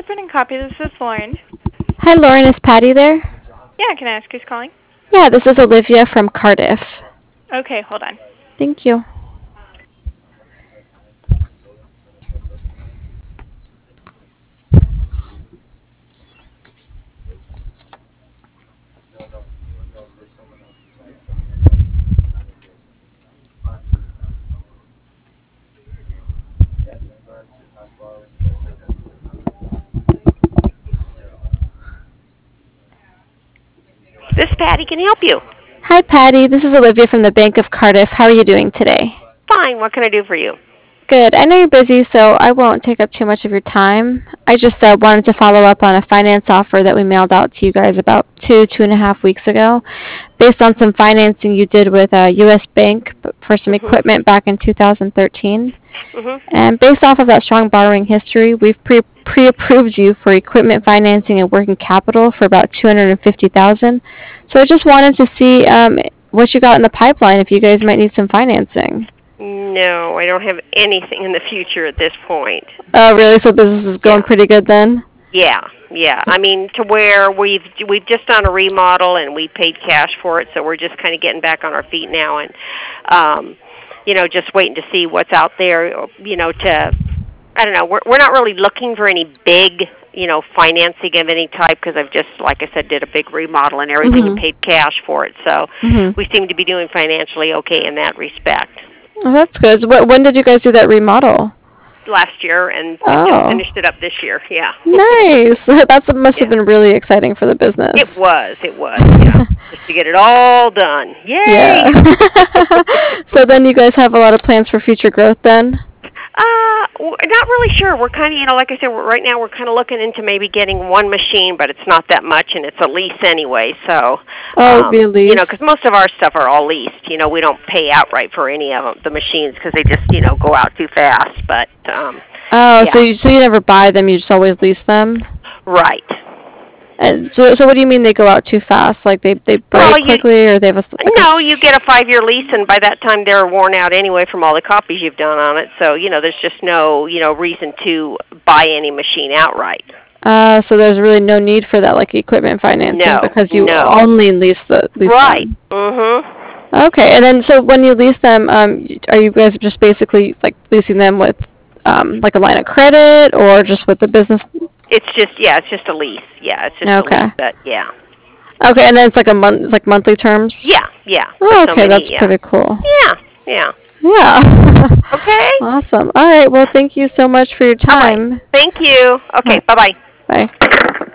Open and copy. This is Lauren. Hi, Lauren. Is Patty there? Yeah, can I ask who's calling? Yeah, this is Olivia from Cardiff. Okay, hold on. Thank you. This Patty can help you. Hi, Patty. This is Olivia from the Bank of Cardiff. How are you doing today? Fine. What can I do for you? Good. I know you're busy, so I won't take up too much of your time. I just wanted to follow up on a finance offer that we mailed out to you guys about 2.5 weeks ago, based on some financing you did with U.S. Bank for some equipment back in 2013. And based off of that strong borrowing history, we've pre-approved you for equipment financing and working capital for about 250,000. So I just wanted to see what you got in the pipeline if you guys might need some financing. No, I don't have anything in the future at this point. Oh, really? So business is going pretty good then? Yeah. I mean, to where we've just done a remodel and we paid cash for it, so we're just kind of getting back on our feet now and just waiting to see what's out there, I don't know. We're not really looking for any big, financing of any type because I've just, like I said, did a big remodel and everything and paid cash for it. So we seem to be doing financially okay in that respect. Oh, that's good. So when did you guys do that remodel? Last year, and we just finished it up this year. Yeah. Nice. That must have been really exciting for the business. It was. Yeah. Just to get it all done. Yay! Yeah. So then you guys have a lot of plans for future growth then? Not really sure. We're kind of, like I said, right now we're kind of looking into maybe getting one machine, but it's not that much, and it's a lease anyway. So, really? Because most of our stuff are all leased. We don't pay outright for any of the machines because they just, go out too fast. But so you never buy them; you just always lease them. Right. And so what do you mean they go out too fast? Like they break quickly, or they have a no? You get a 5-year lease, and by that time they're worn out anyway from all the copies you've done on it. So there's just no reason to buy any machine outright. So there's really no need for that equipment financing because you only lease them. Right. Okay, and then so when you lease them, are you guys just basically leasing them with a line of credit or just with the business? It's just a lease. Yeah, it's just a lease, but yeah. Okay, and then it's it's monthly terms? Yeah. Oh, okay, that's pretty cool. Yeah. Okay. Awesome. All right, well, thank you so much for your time. Right. Thank you. Okay, bye-bye. Bye.